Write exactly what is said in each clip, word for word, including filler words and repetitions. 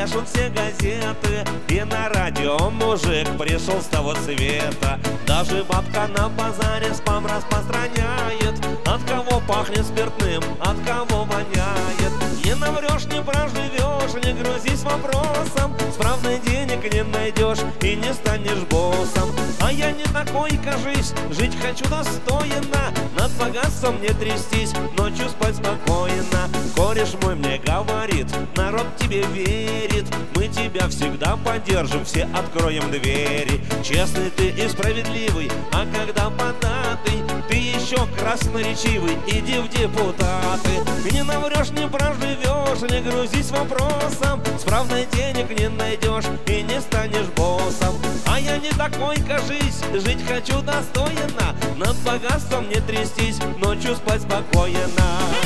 брешут все газеты, и на радио мужик пришел с того света. Даже бабка на базаре спам распространяет, от кого пахнет спиртным, от кого воняет. Не наврешь, не проживешь, не грузись вопросом, справный денег не найдешь и не станешь боссом. А я не такой, кажись, жить хочу достойно, над богатством не трястись, ночью спать спокойно. Кореш мой мне говорит, народ тебе верит, мы тебя всегда поддержим, все откроем двери. Честный ты и справедливый, а когда податый, ты еще красноречивый, иди в депутаты. Не наврешь, не проживешь, не грузись вопросом, справный денег не найдешь и не станешь боссом. А я не такой, кажись, жить хочу достойно, над богатством не трястись, ночью спать спокойно.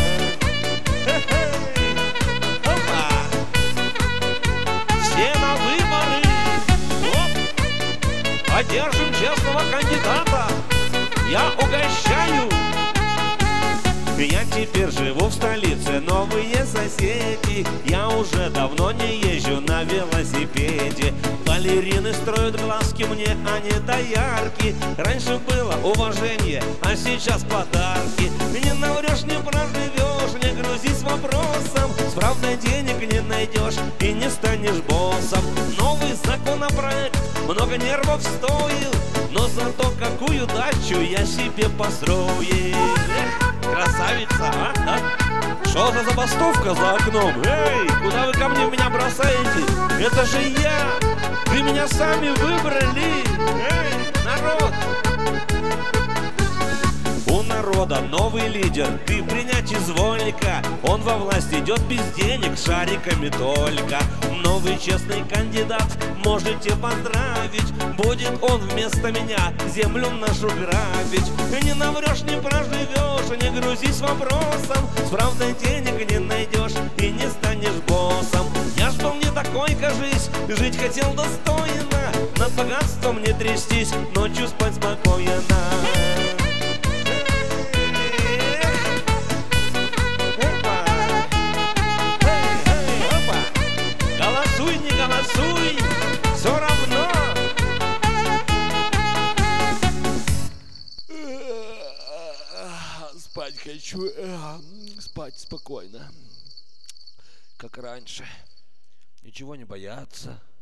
Все на выборы! Оп! Поддержим честного кандидата! Я угощаю! Я теперь живу в столице, новые соседи. Я уже давно не езжу на велосипеде. Балерины строят глазки мне, они доярки. Раньше было уважение, а сейчас подарки. Не наврешь, не проживешь, не грузись вопросом, справда денег не найдешь и не станешь боссом. Новый законопроект много нервов стоил, но зато какую дачу я себе построил. Красавица, а? а? Что за забастовка за окном? Эй, куда вы ко мне меня бросаете? Это же я! Вы меня сами выбрали! Эй, народ! У народа новый лидер, ты принять извольника. Он во власть идет без денег, шариками только. Новый честный кандидат, можете поздравить. Будет он вместо меня землю нашу грабить. Не наврешь, не проживешь, не грузись вопросом, справда денег не найдешь и не станешь боссом. Я ж был не такой, кажись, жить хотел достойно, над богатством не трястись, ночью спать спокойно. Голосуй, не голосуй, все равно. Спать хочу, спать спокойно, как раньше, ничего не бояться.